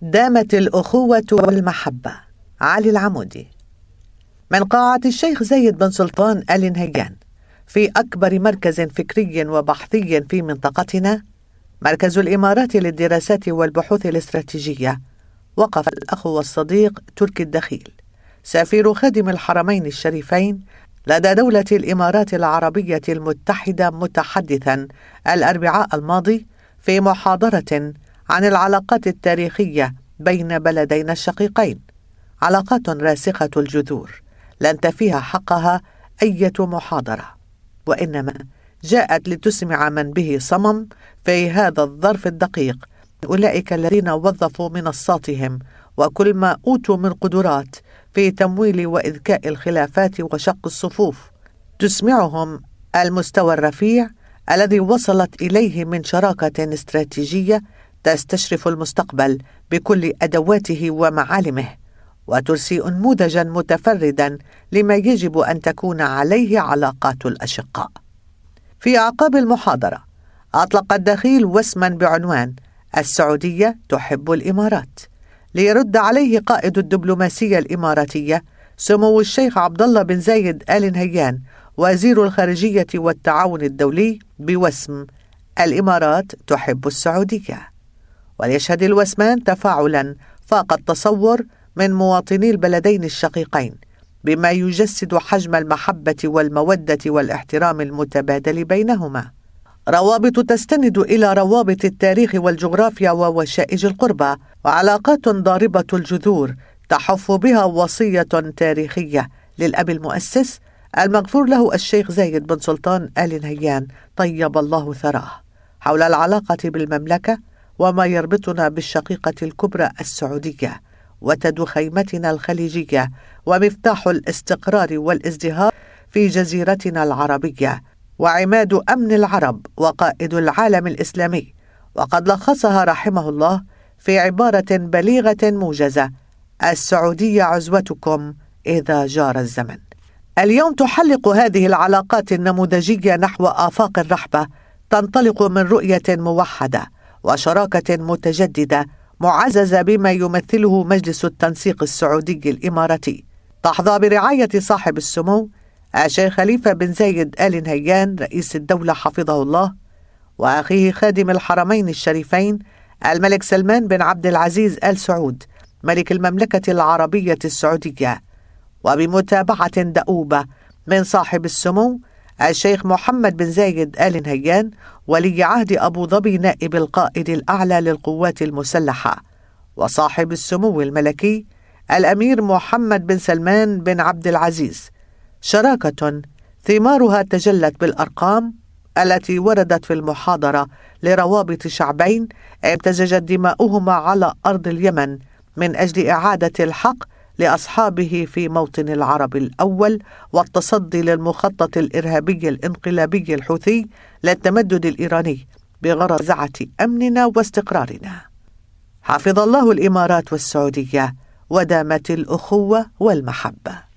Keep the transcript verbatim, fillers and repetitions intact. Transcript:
دامت الأخوة والمحبة. علي العمودي. من قاعة الشيخ زايد بن سلطان آل نهيان في أكبر مركز فكري وبحثي في منطقتنا، مركز الإمارات للدراسات والبحوث الاستراتيجية، وقف الأخ والصديق تركي الدخيل سفير خادم الحرمين الشريفين لدى دولة الإمارات العربية المتحدة متحدثا الأربعاء الماضي في محاضرة عن العلاقات التاريخية بين بلدينا الشقيقين، علاقات راسخة الجذور لن تفيها حقها أي محاضرة، وإنما جاءت لتسمع من به صمم في هذا الظرف الدقيق أولئك الذين وظفوا منصاتهم وكل ما أوتوا من قدرات في تمويل وإذكاء الخلافات وشق الصفوف، تسمعهم المستوى الرفيع الذي وصلت إليه من شراكة استراتيجية تستشرف المستقبل بكل أدواته ومعالمه، وترسي نموذجا متفردا لما يجب أن تكون عليه علاقات الأشقاء. في أعقاب المحاضرة أطلق الدخيل وسما بعنوان السعودية تحب الإمارات، ليرد عليه قائد الدبلوماسية الإماراتية سمو الشيخ عبد الله بن زايد آل نهيان وزير الخارجية والتعاون الدولي بوسم الإمارات تحب السعودية. وليشهد الوسمان تفاعلا فاق التصور من مواطني البلدين الشقيقين، بما يجسد حجم المحبة والمودة والاحترام المتبادل بينهما، روابط تستند إلى روابط التاريخ والجغرافيا ووشائج القربة، وعلاقات ضاربة الجذور تحف بها وصية تاريخية للأب المؤسس المغفور له الشيخ زايد بن سلطان آل نهيان طيب الله ثراه، حول العلاقة بالمملكة وما يربطنا بالشقيقة الكبرى السعودية، وتد خيمتنا الخليجية ومفتاح الاستقرار والازدهار في جزيرتنا العربية، وعماد أمن العرب وقائد العالم الإسلامي، وقد لخصها رحمه الله في عبارة بليغة موجزة: السعودية عزوتكم إذا جار الزمن. اليوم تحلق هذه العلاقات النموذجية نحو آفاق الرحبة، تنطلق من رؤية موحدة وشراكة متجددة معززة بما يمثله مجلس التنسيق السعودي الإماراتي، تحظى برعاية صاحب السمو الشيخ خليفة بن زايد آل نهيان رئيس الدولة حفظه الله، وأخيه خادم الحرمين الشريفين الملك سلمان بن عبد العزيز آل سعود ملك المملكة العربية السعودية، وبمتابعة دؤوبة من صاحب السمو الشيخ محمد بن زايد آل نهيان ولي عهد أبو ظبي نائب القائد الأعلى للقوات المسلحة، وصاحب السمو الملكي الأمير محمد بن سلمان بن عبد العزيز، شراكة ثمارها تجلت بالأرقام التي وردت في المحاضرة لروابط شعبين امتزجت دماؤهما على أرض اليمن من أجل إعادة الحق لأصحابه في موطن العرب الأول، والتصدي للمخطط الإرهابي الانقلابي الحوثي للتمدد الإيراني بغرض زعة أمننا واستقرارنا. حفظ الله الإمارات والسعودية، ودامت الأخوة والمحبة.